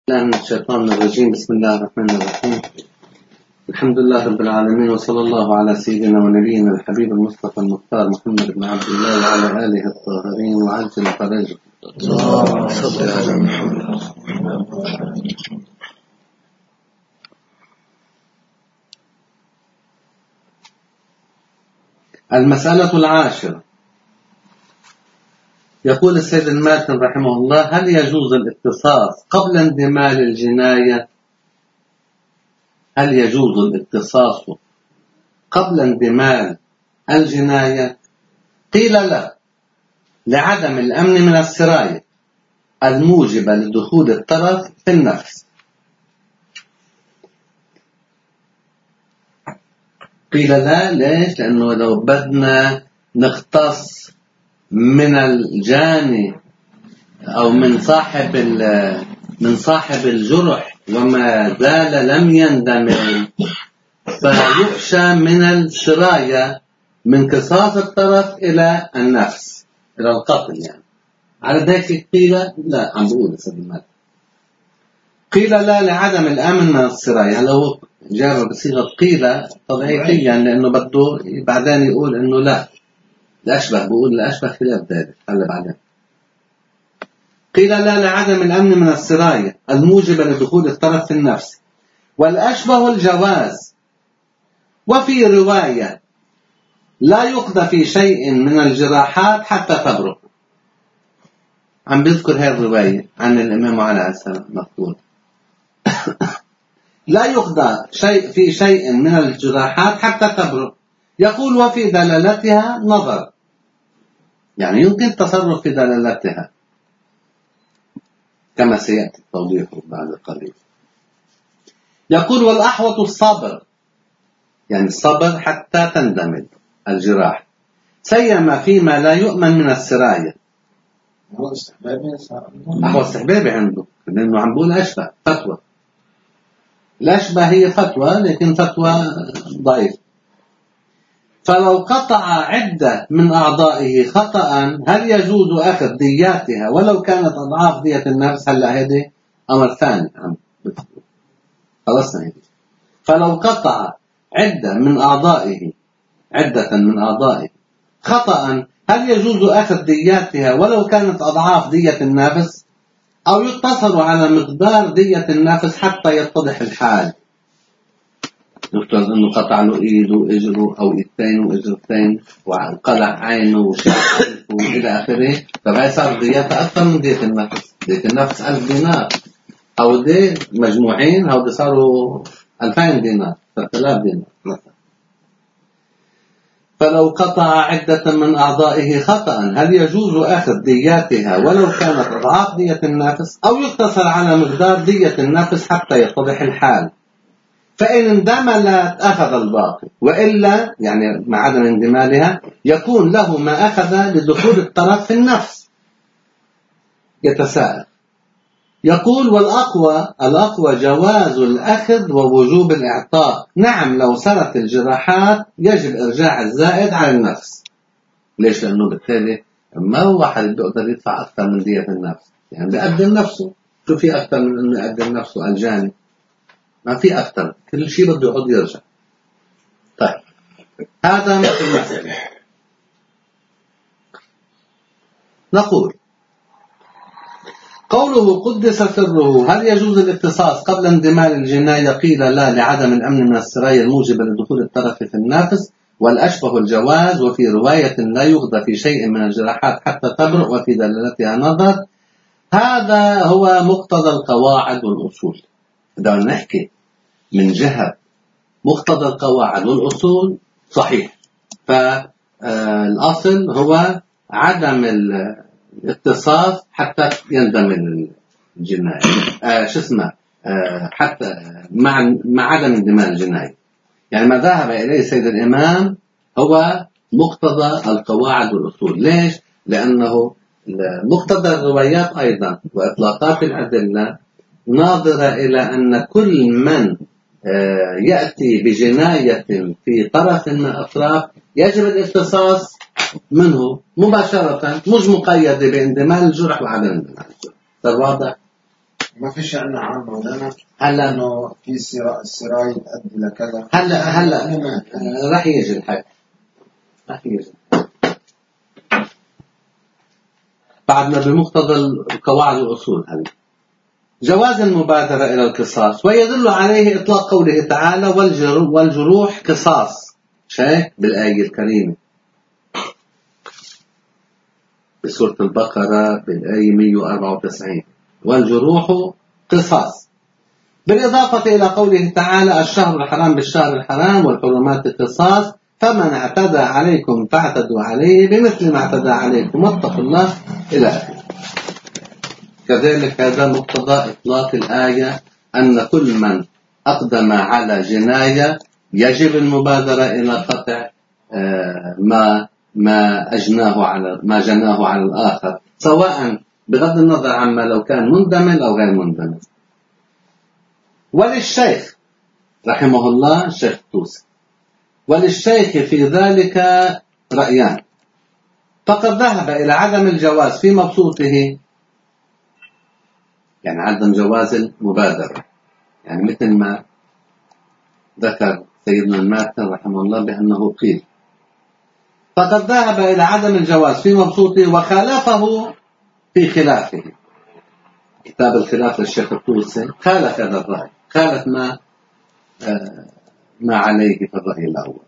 من الشيطان الرجيم. بسم الله الرحمن الرحيم. الحمد لله رب العالمين، وصلى الله على سيدنا ونبينا الحبيب المصطفى المختار محمد بن عبد الله وعلى آله الطاهرين وعجل فرجه. المسألة العاشرة. يقول السيد الماتن رحمه الله: هل يجوز الاقتصاص قبل اندمال الجناية؟ هل يجوز الاقتصاص قبل اندمال الجناية؟ قيل لا، لعدم الأمن من السراية الموجبة لدخول الطرف في النفس. قيل لا، ليش؟ لأنه لو بدنا نختص من الجاني أو من صاحب الجرح وما زال لم يندمل، فيخشى من السراية من قصاص الطرف إلى النفس، إلى القتل يعني. على ذلك قيل لا، عم بقول قيل لا لعدم الأمن من السراية. هلا هو جاب بصيغة قيل طبيعيا لأنه بده بعدين يقول إنه لا، الأشبه بقول الأشبه خلاف ذلك. هلا بعدين قيل لا لعدم الأمن من السراية الموجبة لدخول الطرف في النفس، والأشبه الجواز. وفي رواية: لا يقضى في شيء من الجراحات حتى تبرق. عم بذكر هذه الرواية عن الإمام علي عليه السلام مقبول. لا يقضى في شيء من الجراحات حتى تبرق. يقول: وفي دلالتها نظر، يعني يمكن التصرف في دلالتها كما سيأتي توضيحه بعد قليل. يقول: والأحوط الصبر، يعني الصبر حتى تندمل الجراح، سيما فيما لا يؤمن من السراية. هو استحبابي عنده، لأنه عم بقول أشبه فتوى. الأشبه هي فتوى، لكن فتوى ضعيف. فلو قطع عدة من أعضائه خطأ هل يجوز أخذ دياتها ولو كانت أضعاف دية النفس؟ هلا هذه أمر ثاني خلصنا هذه. فلو قطع عدة من أعضائه خطأ هل يجوز أخذ دياتها ولو كانت أضعاف دية النفس؟ أو يقتصر على مقدار دية النفس حتى يتضح الحال؟ نفترض انه قطع له ايده واجره او ايدتين واجرتين وقلع عينه وشعره والى اخره، فهي صار ديتها اكثر من دية النفس. دية النفس 1000 دينار، او دي مجموعين هودي صاروا 2000 دينار 3000 دينار مثلا. فلو قطع عدة من أعضائه خطأ هل يجوز أخذ دياتها ولو كانت أضعاف دية النفس؟ أو يقتصر على مقدار دية النفس حتى يتضح الحال؟ فإن اندملت أخذ الباقي، وإلا يعني مع عدم اندمالها يكون له ما أخذ لدخول الطرف في النفس. يتساءل. يقول: والأقوى جواز الأخذ ووجوب الإعطاء. نعم، لو سرت الجراحات يجب إرجاع الزائد على النفس. ليش؟ لأنه بالتالي ما هو واحد بيقدر يدفع أكثر من دية النفس، يعني بيقدم نفسه. شو في أكثر من أنه يقدم نفسه الجاني؟ ما في أكثر، كل شيء بده يعود يرجع. طيب، هذا مثل المسألة. نقول: قوله قدس سره، هل يجوز الاقتصاص قبل اندمال الجناية؟ قيل لا، لعدم الأمن من السراية الموجبة لدخول الطرف في النفس، والأشبه الجواز. وفي رواية: لا يقضى في شيء من الجراحات حتى تبرق، وفي دلالتها نظر. هذا هو مقتضى القواعد والأصول. إذا نحكي من جهة مقتضى القواعد والأصول صحيح، فالأصل هو عدم الاقتصاص حتى يندمل الجناية. حتى مع عدم اندمال الجناية، يعني ما ذهب إليه سيد الإمام هو مقتضى القواعد والأصول. ليش؟ لأنه مقتضى الروايات أيضا وإطلاقات الأدلة ناظرة إلى أن كل من يأتي بجناية في طرف من الأطراف يجب الاقتصاص منه مباشرة، مش مقيدة باندمال الجرح وعدم اندمال الجرح. صار واضح؟ ما فيش عنا عام مولانا هلا انه في السراي تؤدي لكذا. هلا راح يجي الحق، راح يجي بعدنا بمقتضى القواعد والأصول. هلا جواز المبادرة إلى القصاص، ويدل عليه إطلاق قوله تعالى والجروح قصاص، شايف بالآية الكريمة بسورة البقرة بالآية 194 والجروح قصاص، بالإضافة إلى قوله تعالى الشهر الحرام بالشهر الحرام والحرمات قصاص فمن اعتدى عليكم فاعتدوا عليه بمثل ما اعتدى عليكم واتقوا الله إلى آخره. كذلك هذا مقتضى إطلاق الآية أن كل من أقدم على جناية يجب المبادرة إلى قطع ما جناه على الآخر، سواء بغض النظر عما لو كان مندمج أو غير مندمج. وللشيخ رحمه الله الشيخ الطوسي وللشيخ في ذلك رأيان، فقد ذهب إلى عدم الجواز في مبسوطه، يعني عدم جواز المبادرة، يعني مثل ما ذكر سيدنا الماتن رحمه الله بأنه قيل، فقد ذهب إلى عدم الجواز في مبسوطه وخالفه في خلافه. كتاب الخلاف للشيخ الطوسي خالف هذا الرأي، خالف ما عليه في الرأي الأول،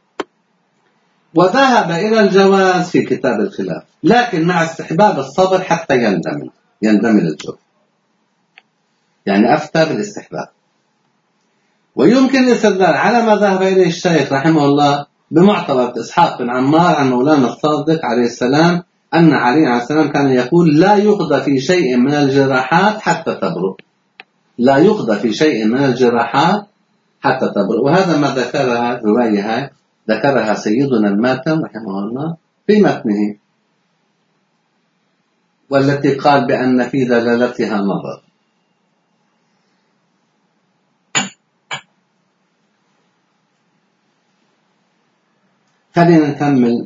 وذهب إلى الجواز في كتاب الخلاف، لكن مع استحباب الصبر حتى يندمل الجرم، يعني أفتى بالاستحباب. ويمكن الاستدلال على ما ذهب إليه الشيخ رحمه الله بمعتبر إسحاق بن عمار عن مولانا الصادق عليه السلام أن علي عليه السلام كان يقول لا يقضى في شيء من الجراحات حتى تبرؤ، لا يقضى في شيء من الجراحات حتى تبرؤ. وهذا ما ذكرها رواية ذكرها سيدنا الماتم رحمه الله في متنه، والتي قال بأن في دلالتها نظر. خلينا نكمل.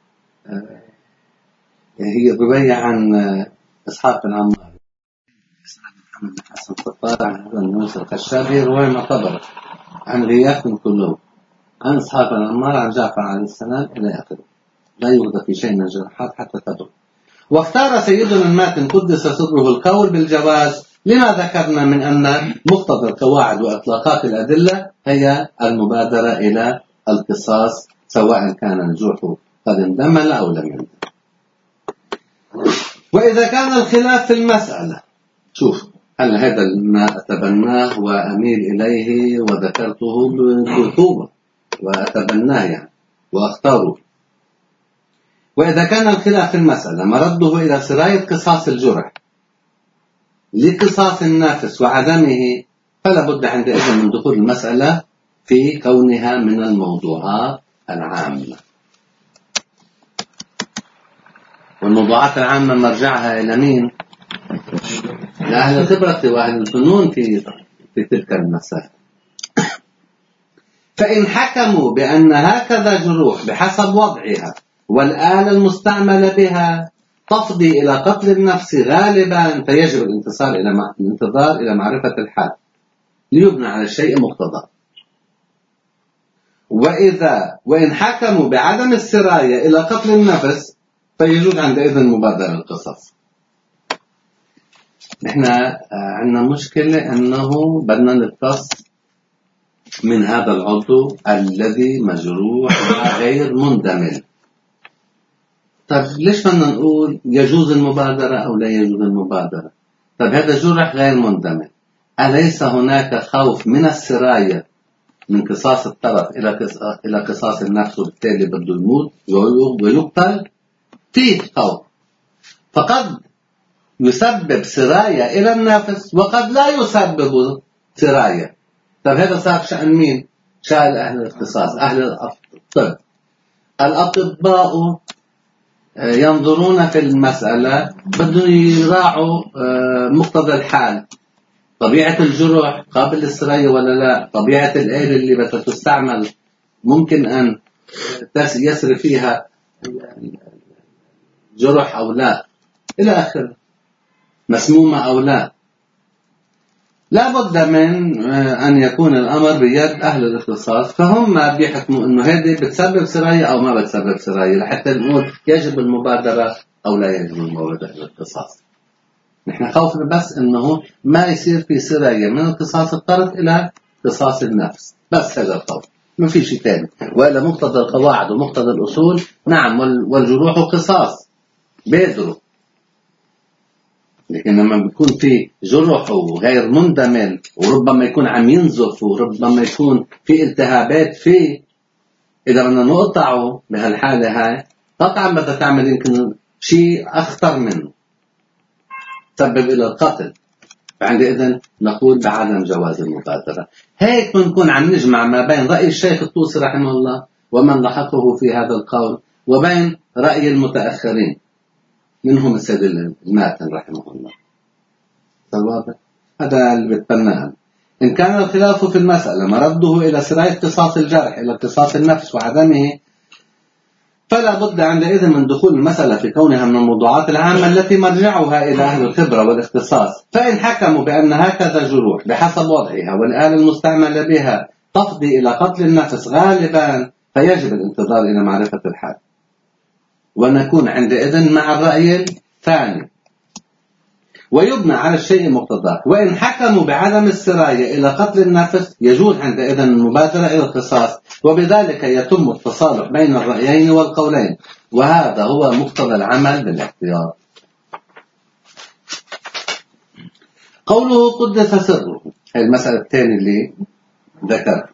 هي رواية عن إسحاق بن عمار محمد بن حسن الطار عن هذا النوس الخشابي، رواية معتبرة عن غياث من كلهم عن إسحاق بن عمار عن جعفر عليه السلام إلى آخره، لا يوجد في شيء من الجراحات حتى تبرؤ. واختار سيدنا الماتن قدس سره القول بالجواز لما ذكرنا من أن مقتضى القواعد وإطلاقات الأدلة هي المبادرة إلى القصاص سواء كان الجرح قد اندمل أو لم يندمل. وإذا كان الخلاف في المسألة، شوف هل هذا ما أتبناه وأميل إليه وذكرته بقوة وأتبناه يعني وأختاره. وإذا كان الخلاف في المسألة مرده إلى سراية قصاص الجرح لقصاص النافس وعدمه، فلا بد عندئذ من دخول المسألة في كونها من الموضوعات العامة. والموضوعات العامة مرجعها إلى مين؟ لأهل الخبرة وأهل الفنون في تلك المسائل. فإن حكموا بأن هكذا جروح بحسب وضعها والآلة المستعملة بها تفضي إلى قتل النفس غالبا، فيجب الانتظار إلى معرفة الحال ليبنى على الشيء مقتضى. وإن حكموا بعدم السراية إلى قتل النفس فيجوز عندئذ مبادرة القصاص. نحن عندنا مشكلة أنه بدنا نقتص من هذا العضو الذي مجروح وغير مندمل. طب ليش بدنا نقول يجوز المبادرة أو لا يجوز المبادرة؟ طب هذا جرح غير مندمل، أليس هناك خوف من السراية من قصاص الطرف إلى قصاص النفس وبالتالي بده يموت ويقتل؟ فيه خوف، فقد يسبب سراية إلى النفس وقد لا يسبب سراية. طب هذا صار شأن مين؟ شأن أهل الاختصاص، أهل الطب. الأطباء ينظرون في المسألة بدهم يراعوا مقتضى الحال، طبيعة الجرح قابل للسراية ولا لا، طبيعة الآلة اللي بدها تستعمل ممكن أن يسري فيها جرح أو لا إلى آخره، مسمومة أو لا. لا بد من أن يكون الأمر بيد أهل الاختصاص، فهم بيحكموا أنه هذه بتسبب سراية أو ما بتسبب سراية، لحتى نقول يجب المبادرة أو لا يجب المبادرة الاختصاص. نحن خوفنا بس أنه ما يصير في سراية من اختصاص الطرف إلى اختصاص النفس، بس هذا الخوف، ما في شيء ثاني. وإلا مقتضى القواعد ومقتضى الأصول نعم، والجروح قصاص بيدروا، لكن لما بيكون في جرح وغير مندمل وربما يكون عم ينزف وربما يكون في التهابات فيه، إذا بدنا نقطعه بهالحالة هاي قطعا بدها تعمل يمكن شيء أخطر منه تسبب إلى القتل، فعندئذ نقول بعدم جواز المبادرة. هيك بنكون عم نجمع ما بين رأي الشيخ الطوسي رحمه الله ومن لحقه في هذا القول وبين رأي المتأخرين منهم السيد الماتن رحمه الله. واضح؟ هذا اللي بتبناه. إن كان الخلاف في المسألة مرده إلى سراية اختصاص الجرح إلى اختصاص النفس وعدمه، فلا بد عندئذ من دخول المسألة في كونها من الموضوعات العامة التي مرجعها إلى أهل الخبرة والاختصاص. فإن حكموا بأن هكذا جروح بحسب وضعها والآلة المستعملة بها تفضي إلى قتل النفس غالبا، فيجب الانتظار إلى معرفة الحال، ونكون عندئذ مع الرأي الثاني ويبنى على الشيء مقتضاه. وإن حكموا بعدم السراية إلى قتل النفس يجوز عندئذ المبادرة إلى القصاص، وبذلك يتم التصالح بين الرأيين والقولين، وهذا هو مقتضى العمل بالاحتياط. قوله قدس سره، هي المسألة الثانية اللي ذكر.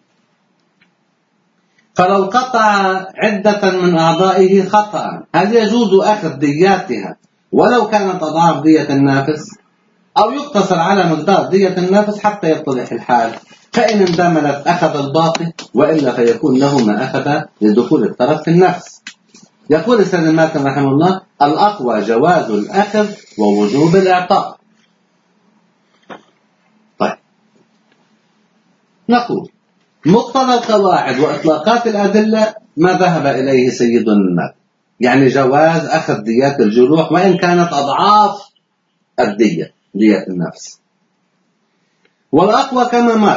فلو قطع عدة من أعضائه خطأ هل يجوز أخذ دياتها ولو كانت أضعاف دية النافس، أو يقتصر على مقدار دية النافس حتى يتضح الحال؟ فإن اندملت أخذ الباقي، وإلا فيكون له ما أخذ لدخول الطرف في النفس. يقول السيد الماتن رحمه الله: الأقوى جواز الأخذ ووجوب الإعطاء. طيب، نقول مقتضى القواعد وإطلاقات الأدلة ما ذهب إليه سيد الماتن، يعني جواز أخذ ديات الجروح وإن كانت أضعاف الدية، دية النفس. والأقوى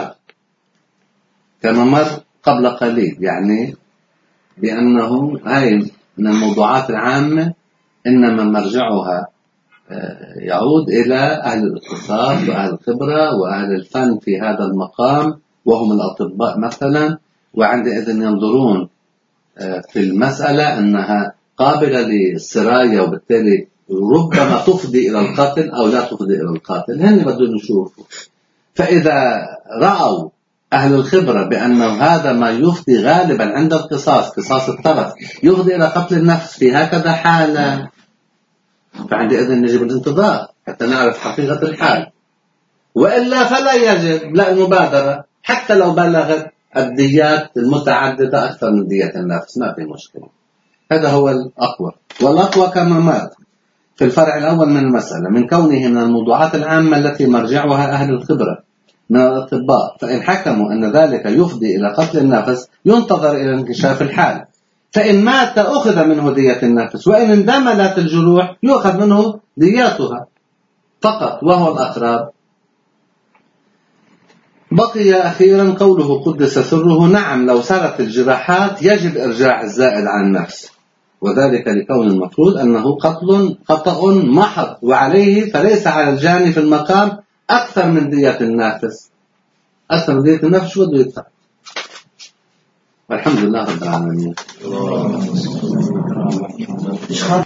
كما مر قبل قليل، يعني بأنه هاي من الموضوعات العامة إنما مرجعها يعود إلى أهل الاختصاص وأهل الخبرة وأهل الفن في هذا المقام، وهم الأطباء مثلا، وعندئذ ينظرون في المسألة أنها قابلة للسراية وبالتالي ربما تفضي إلى القتل أو لا تفضي إلى القتل. هن بدهم يشوفوا، فإذا رأوا أهل الخبرة بأنه هذا ما يفضي غالبا عند القصاص، قصاص الطرف، يفضي إلى قتل النفس في هكذا حالة، فعندئذ يجب الانتظار حتى نعرف حقيقة الحال، وإلا فلا يجب لا المبادرة حتى لو بلغت الديات المتعددة أكثر من دية النفس، ما في مشكلة. هذا هو الأقوى. والأقوى كما مات في الفرع الأول من المسألة من كونه من الموضوعات العامة التي مرجعها أهل الخبرة من الأطباء، فإن حكموا أن ذلك يفضي إلى قتل النفس ينتظر إلى انكشاف الحال. فإن مات أخذ منه دية النفس، وإن اندملت الجروح يؤخذ منه دياتها فقط، وهو الأقرب. بقي أخيرا قوله قدس سره: نعم، لو سرت الجراحات يجب إرجاع الزائد عن النفس، وذلك لكون المفروض أنه خطأ محض، وعليه فليس على الجاني في المقام أكثر من دية النافس. أكثر من دية النفس شو بده يدفع؟ والحمد لله رب العالمين.